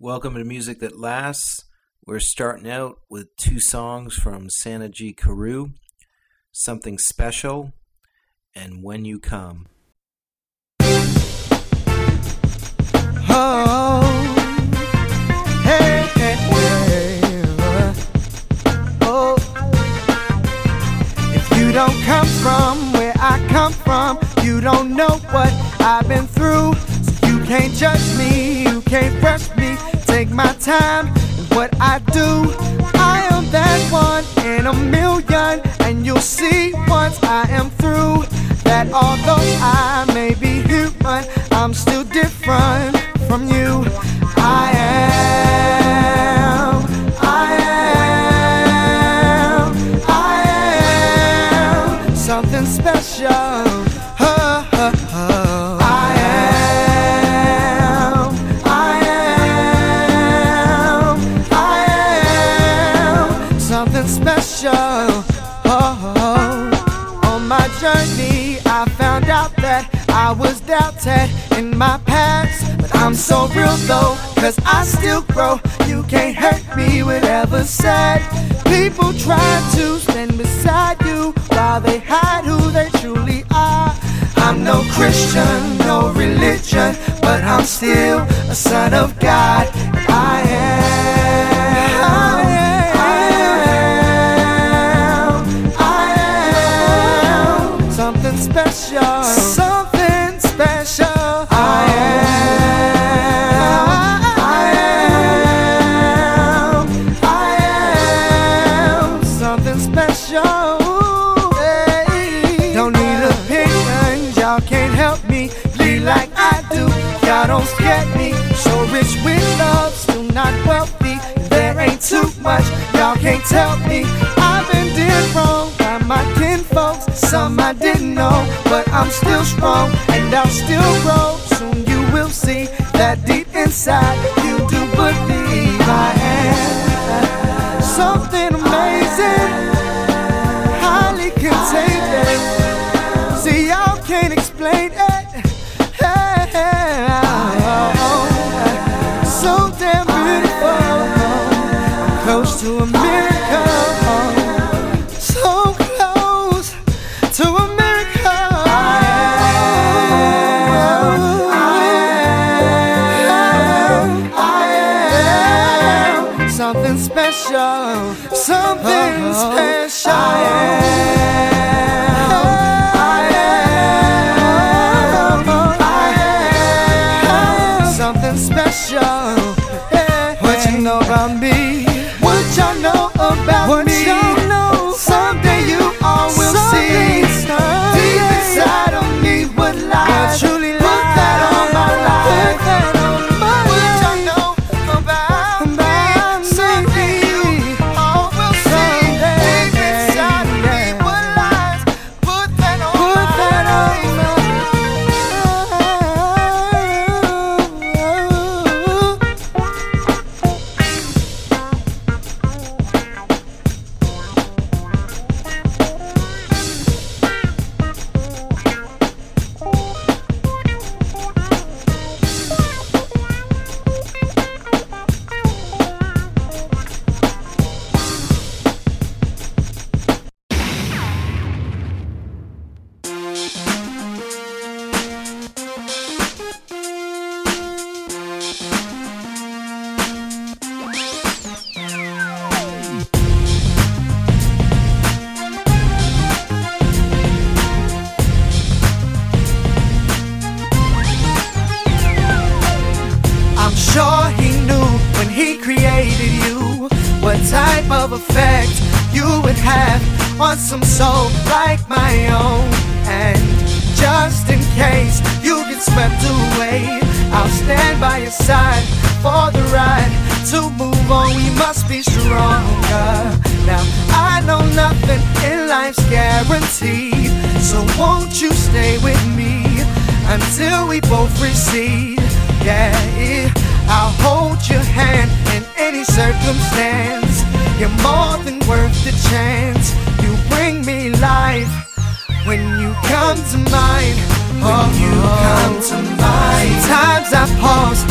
Welcome to Music That Lasts. We're starting out with two songs from Santa G. Carew, Something Special and When You Come. Oh, hey, hey, hey. Oh, if you don't come from where I come from, you don't know what I've been through. So you can't judge me, you can't rush me. Take my time and what I do. I am that one in a million, and you'll see once I am through that although I may be human, I'm still different from you. I am something special. On my journey, I found out that I was doubted in my past, but I'm so real though, cause I still grow. You can't hurt me with ever said. People try to stand beside you while they hide who they truly are. I'm no Christian, no religion, but I'm still a son of God. I am something special, something special. I am something special. Hey. Don't need opinions, y'all can't help me be like I do. Y'all don't scare me. So rich with love, still not wealthy. There ain't too much, y'all can't tell me. I've been did wrong by my kinfolks. Some I didn't know, but I'm still strong and I'll still grow. Soon you will see that deep inside you do believe I am something amazing, highly contagious. See, y'all can't explain it. So damn beautiful, close to a miracle. So close to a miracle. I am something special, something special. Something special. What you know about me? What y'all know about me? Someday you all will see deep inside of me what lies. Truly put that on my life. What y'all know about me? Someday you all will see deep inside of me what lies. Put that on my sure he knew when he created you what type of effect you would have on some soul like my own. And just in case you get swept away, I'll stand by your side for the ride. To move on, we must be stronger. Now I know nothing in life's guaranteed, so won't you stay with me until we both recede? Yeah, I'll hold your hand in any circumstance. You're more than worth the chance. You bring me life when you come to mind. When you come to mind. Sometimes I pause, give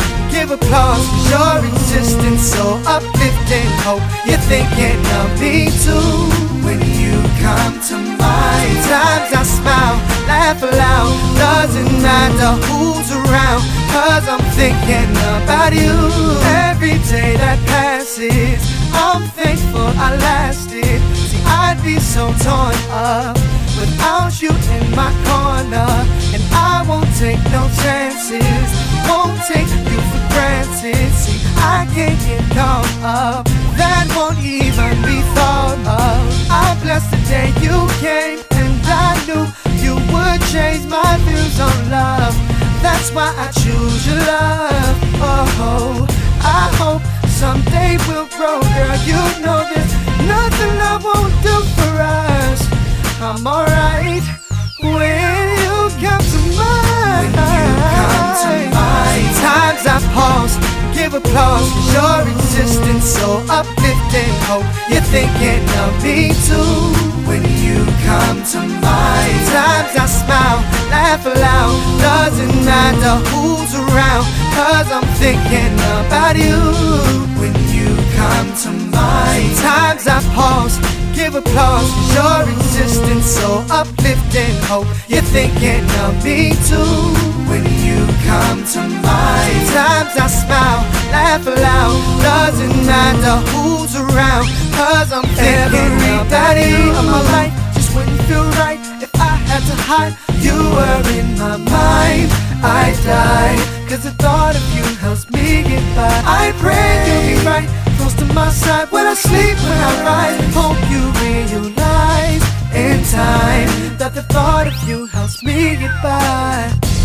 give applause for your existence, so uplifting. Hope you're thinking of me too. When you come to mind, times I smile, laugh aloud. Doesn't matter who's around, 'cause I'm thinking about you. Every day that passes, I'm thankful I lasted. See, I'd be so torn up without you in my corner, and I won't take no chances, won't take you for granted. See, I can't get caught up, that won't even be thought of. I'm blessed the day you came, and I knew you would change my views on love. That's why I choose your love. Oh, I hope someday we'll grow, girl. You know there's nothing I won't do for us. I'm alright when you come to mind. When you come to mind, times I pause, give applause for your existence, so uplifting. Hope you're thinking of me too. When you come to mind, times I smile, laugh aloud. Doesn't matter who's around, 'cause I'm thinking about you. When you come to mind, times I pause, give applause for your existence, so uplifting. Hope you're thinking of me too. When you come to mind, times I smile, laugh aloud. Doesn't matter who's around, 'cause I'm thinking about you. Of my life just wouldn't feel right if I had to hide. You were in my mind, I die, 'cause the thought of you helps me get by. I pray you'll be right close to my side when I sleep, when I rise. Hope you realize in time that the thought of you helps me get by.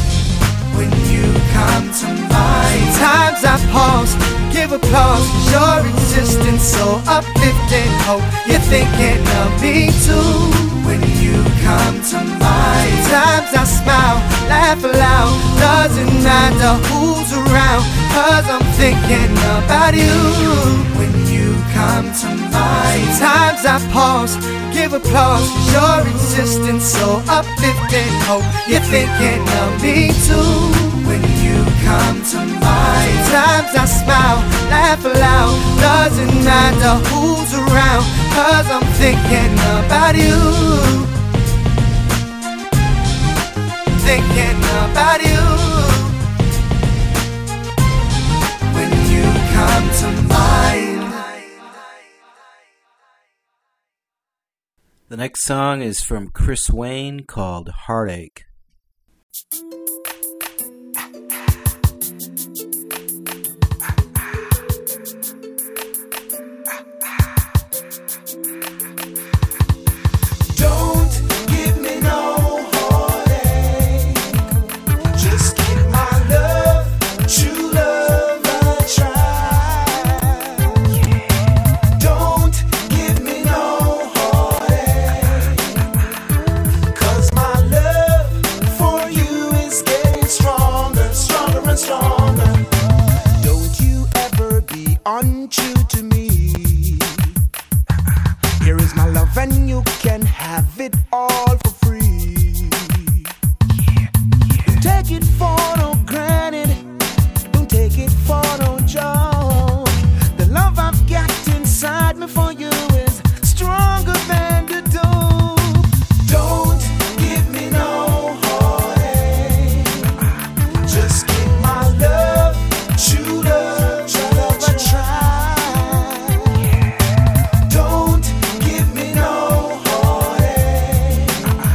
When you come to mind, times I pause, give applause for your existence, so uplifting. Hope you're thinking of me too. When you come to mind, times I smile, laugh aloud. Doesn't matter who's around, 'cause I'm thinking about you. When you come to mind, times I pause, give applause for your existence, so uplifting. Hope you're thinking of me too. When you come to mind, times I smile, laugh aloud. Doesn't matter who's around, 'cause I'm thinking about you. Thinking about you. When you come to mind. The next song is from Chris Wayne called Heartache. Don't give me no heartache. Just give my love, true love a try. Don't give me no heartache, 'cause my love for you is getting stronger, stronger and stronger. Don't you ever be untrue to me. Here is my love and you can have it all for free. Don't take it for no granted, don't take it for no joke. The love I've got inside me for you is stronger than the dope. Don't give me no heartache. Just give my love, true love a try. Don't give me no heartache.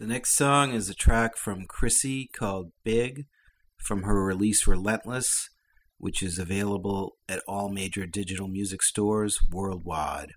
next song is a track from Chrissy called Big from her release Relentless, which is available at all major digital music stores worldwide.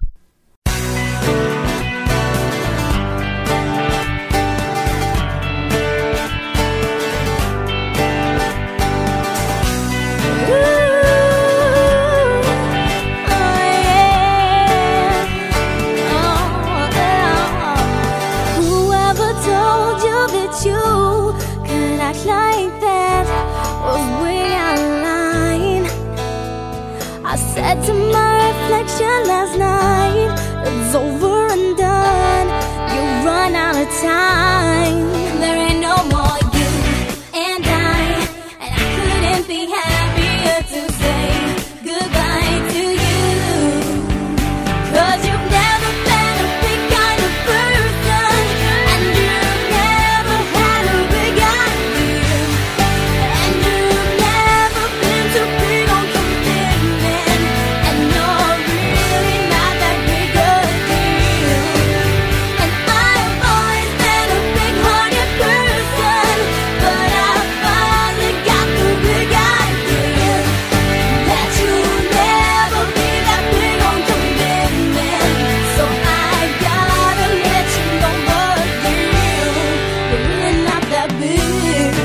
Said to my reflection last night, it's over and done. You run out of time. There ain't no more you and I couldn't be happier to say goodbye to you. 'Cause you've never been a big kind of person, and you've never had a big idea, and you've never been too big on commitment. You're really not that big a deal. And I've always been a big-hearted person, but I finally got the big idea that you'll never be that big on commitment. So I gotta let you know the deal. You're really not that big.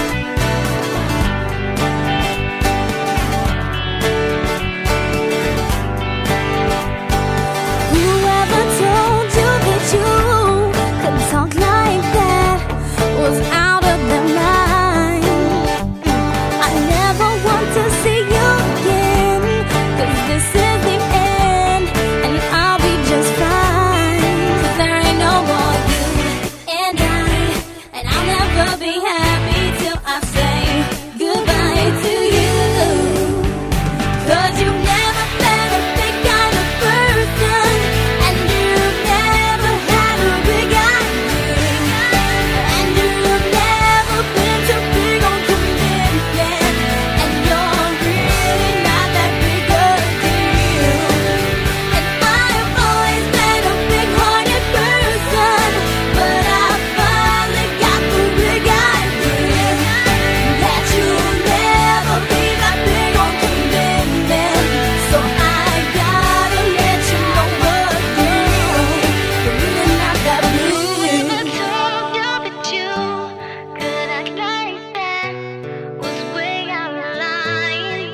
Whoever told you that you could talk like that was out of their mind. I never want to see you again, 'cause this is the end, and I'll be just fine. 'Cause there ain't no more you and I'll never be happy till I say goodbye to you. 'Cause you've never been a big kind of person, and you've never had a big idea, and you've never been too big on commitment, and you're really not that big a deal. And I've always been a big-hearted person, but I finally got the big idea that you'll never be that big on commitment. So I gotta let you know the deal. You're really not that big. I told you that you could act like that was way out of line.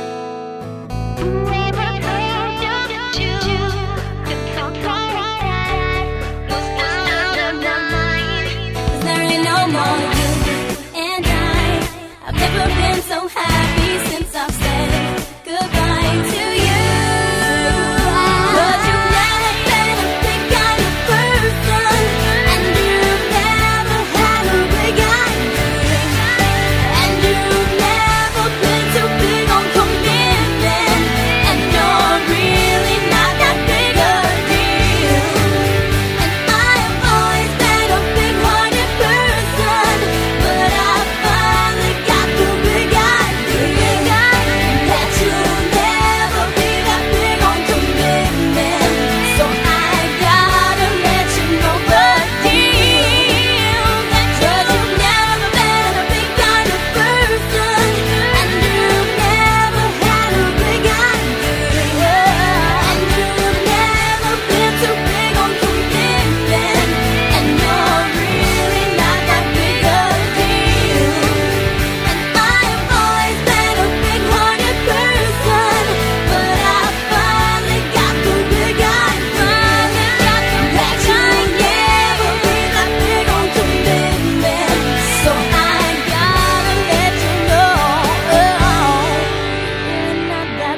Never told you that you could talk like that was out of my mind. 'Cause there ain't no more you and I've never been so happy since I've said goodbye to you. 'Cause you've never been a big kind of person, and you've never had a big idea, and you've never been too big on commitment, and you're really not that big a deal. And I've always been a big-hearted person, but I finally got the big idea that you'll never be that big on commitment. So I gotta let you know the deal that you've never been a big kind of person, and you've never had a big idea, and you've never been too big on commitment, and you're really not that big a deal. And I've always been a big-hearted person, but I finally got the big idea that you'll never be that big on commitment. So I gotta let you know you're not that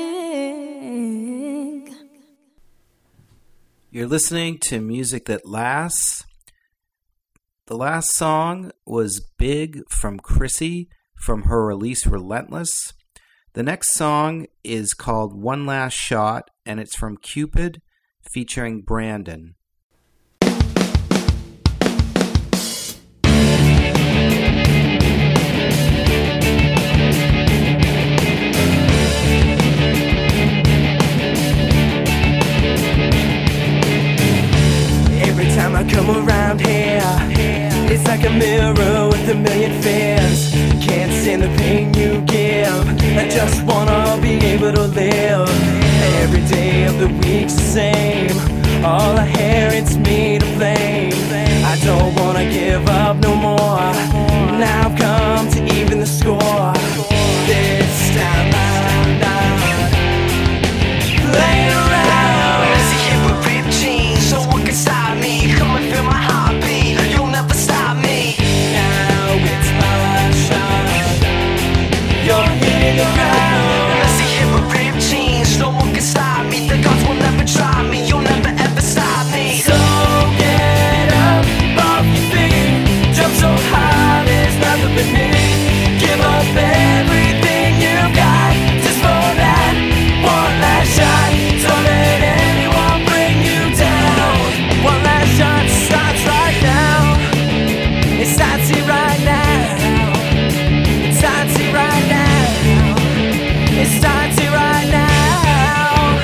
big. You're listening to Music That Lasts. The last song was Big from Chrissy from her release Relentless. The next song is called One Last Shot, and it's from Cupid featuring Brandon. Every time I come around here, like a mirror with a million fears. Can't stand the pain you give. I just wanna be able to live. Every day of the week's the same. All I hear, it's me to blame. I don't wanna give up no more. Now I've come to even the score. This time I'm not playing around. As a hit with ripped jeans, no one can stop me. Come and feel my heartbeat, you'll never stop me. Now it's my shot. You're hitting the ground. As a hit with ripped jeans, no one can stop me. The gods will never try me, you'll never ever stop me. So get up off your feet. Jump so high, there's nothing beneath. Give up everything you've got just for that one last shot. Don't let anyone bring you down. One last shot starts right now. It starts here right now. It starts here right now. It starts here right now.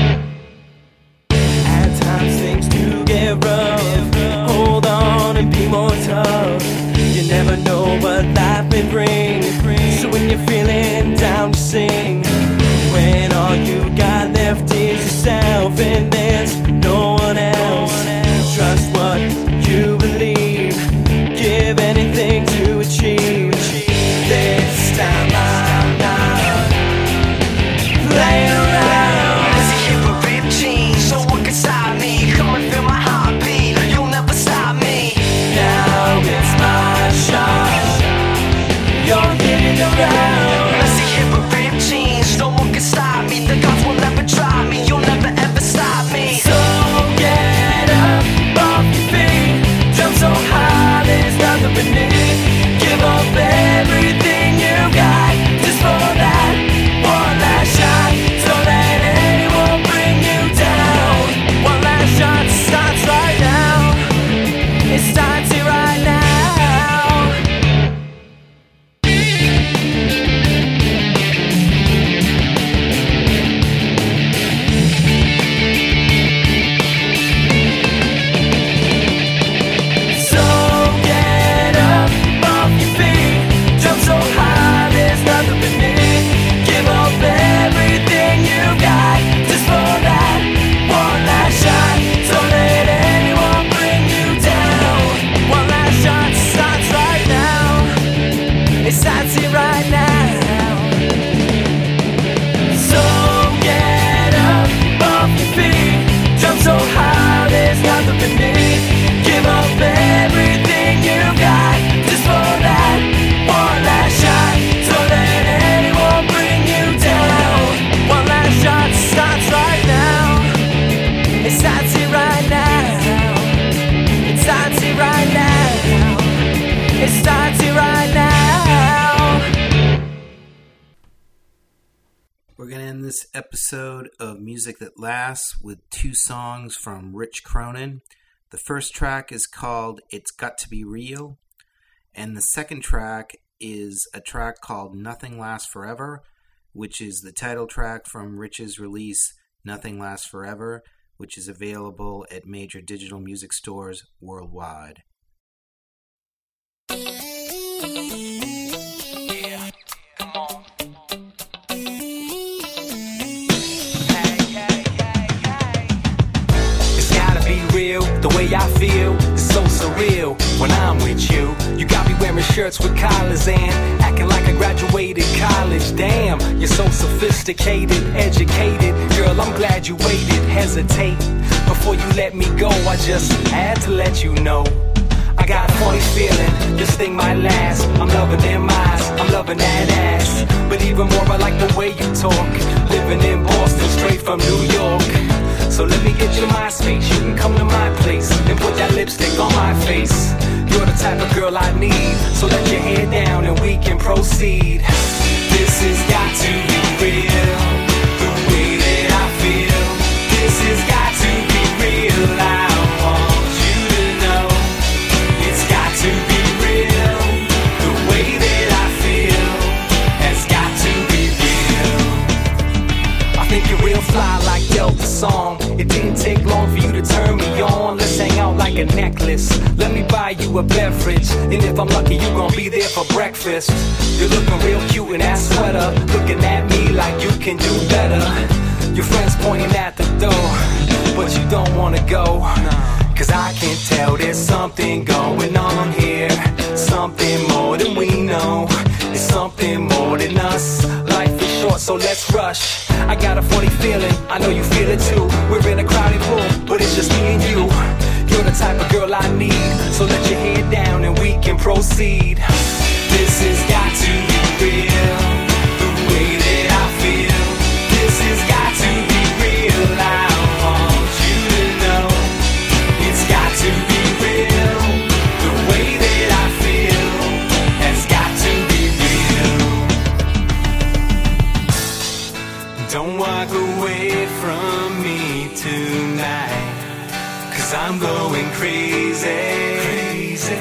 At times things do get rough. Hold on and be more tough. You never know what life may bring. So when you're feeling down, you sing. When all you got left is yourself and there's no one else. Trust what you believe. Give anything to achieve. This time I'm not playing around. As a hit with ripped jeans, no one can stop me. Come and feel my heartbeat, you'll never stop me. Now it's my shot. You're hitting the ground. As a hit with ripped jeans, no one can stop me. The gods will never try me, you'll never ever stop me. So get up off your feet. Jump so high, there's nothing beneath. Give up everything you got just for that one last shot. Don't let anyone bring you down. One last shot starts right now. It starts here right now. So get up off your feet. Jump so high, there's nothing beneath. Give up everything you got just for that one last shot. Don't let anyone bring you down. One last shot starts right now. It starts here right now. So get up off your feet. Jump so high, there's nothing beneath. Give up everything you got just for that one last shot. Don't let anyone bring you down. One last shot starts right now. It starts here right now. It starts here right now. It starts here right now. We're going to end this episode of Music That Lasts with two songs from Rich Cronin. The first track is called It's Got to Be Real, and the second track is a track called Nothing Lasts Forever, which is the title track from Rich's release Nothing Lasts Forever, which is available at major digital music stores worldwide. Yeah, come on. It's gotta be real, the way I feel is so surreal when I'm with you. You got me wearing shirts with collars and acting like I graduated college. Damn, you're so sophisticated, educated. Girl, I'm glad you waited, hesitate before you let me go. I just had to let you know I got a funny feeling, this thing might last. I'm loving them eyes, I'm loving that ass. But even more, I like the way you talk. Living in Boston, straight from New York. So let me get you my space. You can come to my place and put that lipstick on my face. You're the type of girl I need. So let your hair down and we can proceed. This has got to be real, the way that I feel. This has got to be real. I want you to know it's got to be real. The way that I feel has got to be real. I think you're real fly like Delta Song. It didn't take long for you to turn me on. Let's hang out like like a necklace. Let me buy you a beverage, and if I'm lucky, you gon' be there for breakfast. You're looking real cute in that sweater, looking at me like you can do better. Your friends pointing at the door, but you don't wanna go. Cause I can tell there's something going on here, something more than we know. It's something more than us. Life is short, so let's rush. I got a funny feeling, I know you feel it too. We're in a crowded room, but it's just me and you. You're the type of girl I need, so let your head down and we can proceed. This has got to be real, the way that I feel. This has got to be real, I want you to know. It's got to be real, the way that I feel has got to be real. Don't walk away from me tonight, cause I'm going crazy, crazy.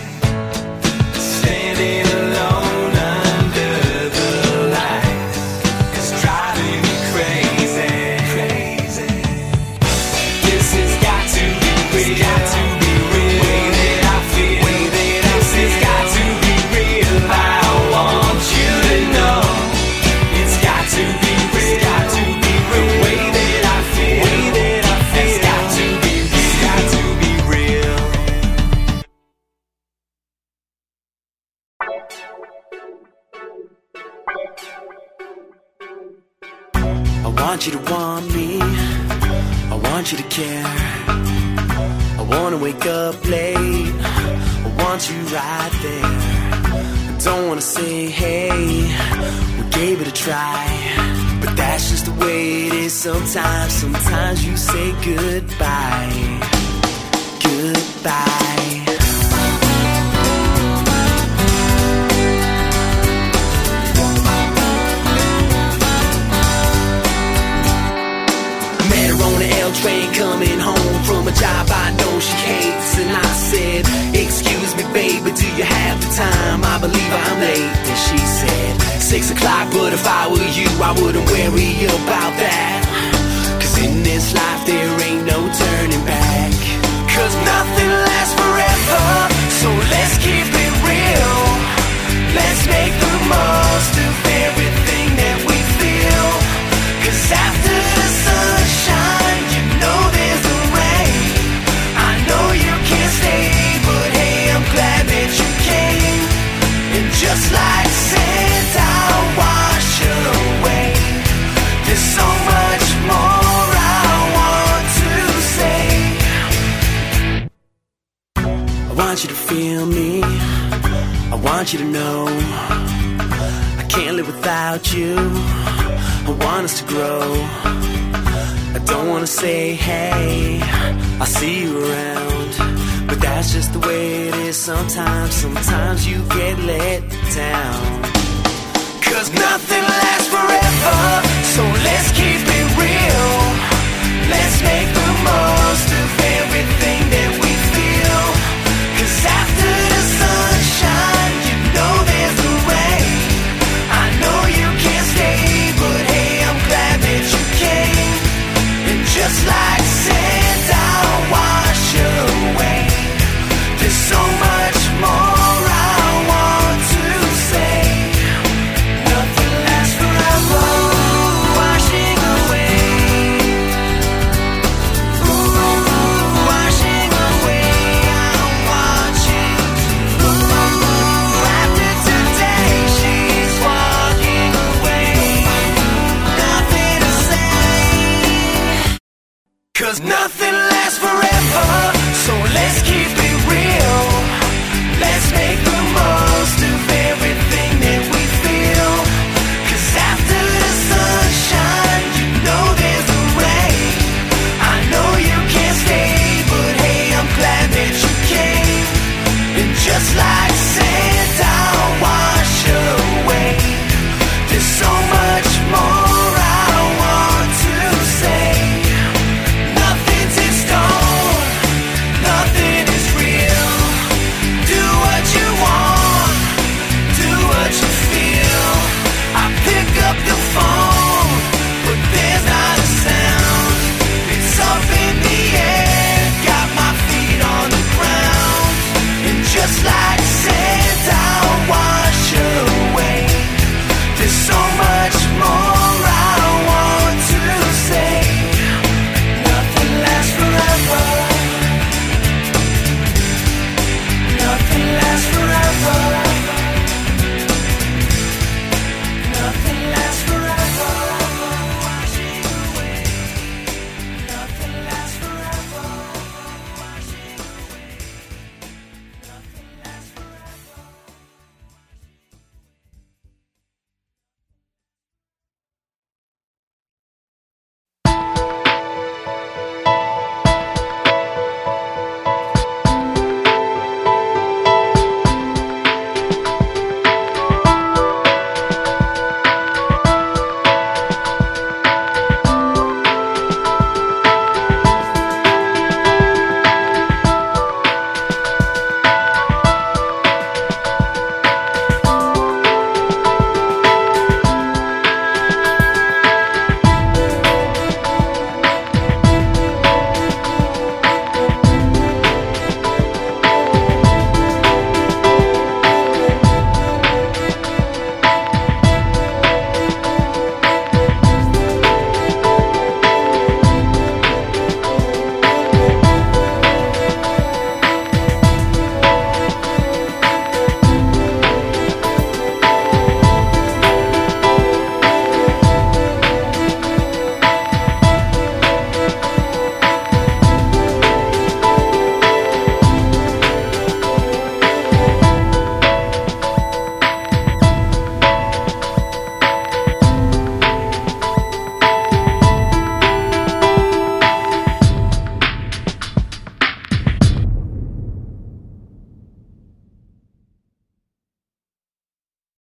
Standing alone under the light, it's driving me crazy, crazy. This has got to be real, got to be real. Way that I feel, way that this has got to be real. I want you to know it's got to be real, got to be real. The way that I feel, way that I feel, it's got to be real, got to be real. I want you to want me, I want you to care. I wanna wake up late, I want you right there. I don't wanna say, hey, we gave it a try, but that's just the way it is sometimes. Sometimes you say goodbye, goodbye. Met her on the L train coming home from a job I know she hates, and I said, excuse me baby, do you have the time? I believe I'm late. And she said, 6 o'clock, but if I were you, I wouldn't worry about that. Cause in this life there ain't no turning back. Cause nothing lasts forever, so let's keep it real. Let's make the most of everything that we feel. Cause after the sunshine, you know there's the rain. I know you can't stay, but hey, I'm glad that you came. And just like sand, I'll wash away. There's so much more I want to say. I want you to feel me, I want you to know I can't live without you. I want us to grow. I don't wanna say, hey, I'll see you around, but that's just the way it is sometimes. Sometimes you get let down. Cause nothing lasts forever, so let's keep it real. Let's make